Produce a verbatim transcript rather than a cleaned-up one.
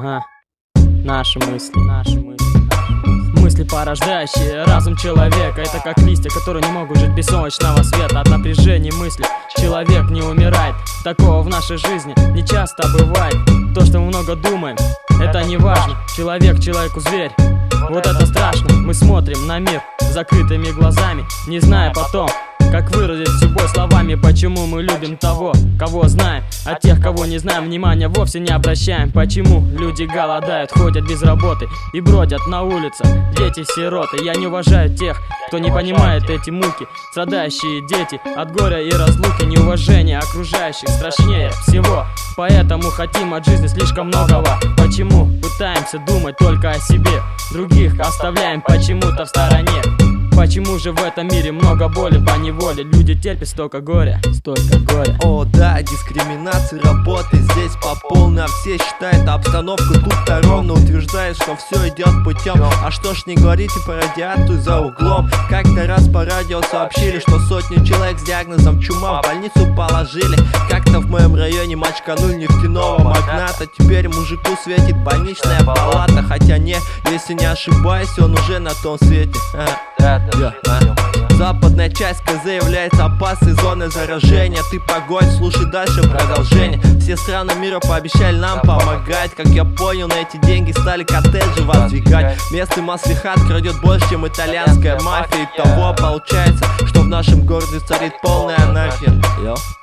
Ага. Наши мысли, наши мысли. Мысли, порождающие разум человека. Это как листья, которые не могут жить без солнечного света. От напряжения мысли человек не умирает. Такого в нашей жизни не часто бывает. То, что мы много думаем, это не важно. Человек человеку зверь. Вот это страшно. Мы смотрим на мир закрытыми глазами, не зная потом, как выразить любовь словами. Почему мы любим того, кого знаем, а тех, кого не знаем, внимания вовсе не обращаем. Почему люди голодают, ходят без работы и бродят на улицах дети-сироты. Я не уважаю тех, кто не понимает эти муки. Страдающие дети от горя и разлуки. Неуважение окружающих страшнее всего. Поэтому хотим от жизни слишком многого. Почему пытаемся думать только о себе, других оставляем почему-то в стороне? Почему же в этом мире много боли по неволе? Люди терпят столько горя, столько горя. О да, дискриминация работает здесь по полной. А все считают обстановку тут-то ровно. Утверждают, что все идет путем. А что ж не говорите про радиацию за углом? Как-то раз по радио сообщили, что сотню человек с диагнозом чума в больницу положили. Как-то в моем районе мочканули нефтяного магната. Теперь мужику светит больничная палата. Хотя не, если не ошибаюсь, он уже на том свете. Yeah. А? Западная часть КЗ является опасной зоной заражения. Ты погодь, слушай дальше продолжение. Все страны мира пообещали нам помогать. Как я понял, на эти деньги стали коттеджи воздвигать. Местный маслихат крадет больше, чем итальянская мафия. И того получается, что в нашем городе царит полная анархия. Йо.